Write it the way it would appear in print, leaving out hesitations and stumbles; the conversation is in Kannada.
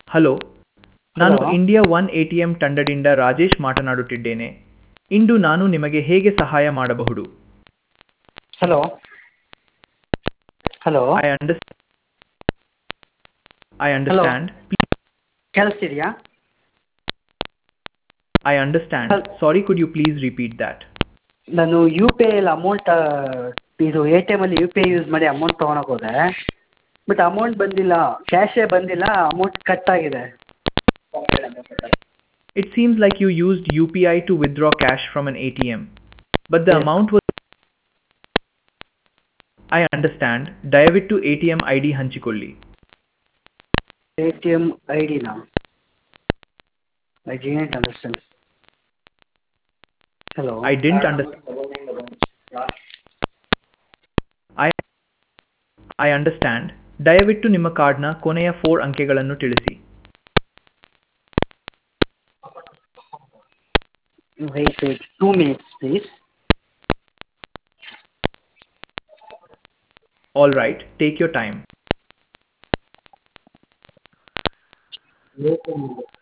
ಹಲೋ, ನಾನು ಹಲೋ ಇಂಡಿಯಾ ಒನ್ ಎಟಿಎಂ ತಂಡದಿಂದ ರಾಜೇಶ್ ಮಾತನಾಡುತ್ತಿದ್ದೇನೆ. ಇಂದು ನಾನು ನಿಮಗೆ ಹೇಗೆ ಸಹಾಯ ಮಾಡಬಹುದು? Hello hello I under I hello understand. ಕೇಳಿಸ್ತಿದೆಯಾ? I understand. Sorry, could you please repeat that? ನಾನು ಯು ಪಿ ಐಲಿ ಅಮೌಂಟ್ ಇದು ಎ ಟಿ ಎಮಲ್ಲಿ ಯು ಪಿ ಐ ಯೂಸ್ ಮಾಡಿ ಅಮೌಂಟ್ ತೊಗೊಳಕ್ಕೆ ಹೋದೆ. ಬಟ್ ಅಮೌಂಟ್ ಬಂದಿಲ್ಲ, ಕ್ಯಾಶೇ ಬಂದಿಲ್ಲ, ಅಮೌಂಟ್ ಕಟ್ ಆಗಿದೆ. It seems like you used UPI to withdraw cash from an ATM, but the ಎಸ್, amount was. I understand. ದಯವಿಟ್ಟು ATM ID ಹಂಚಿಕೊಳ್ಳಿ. ಎ ಟಿ ಎಮ್ ಐ ಡಿನಾ? I didn't understand. Hello I didn't understand. I I understand. ದಯವಿಟ್ಟು ನಿಮ್ಮ ಕಾರ್ಡ್ನ ಕೊನೆಯ 4 ಅಂಕೆಗಳನ್ನು ತಿಳಿಸಿ. Wait 2 minutes please. All right, take your time.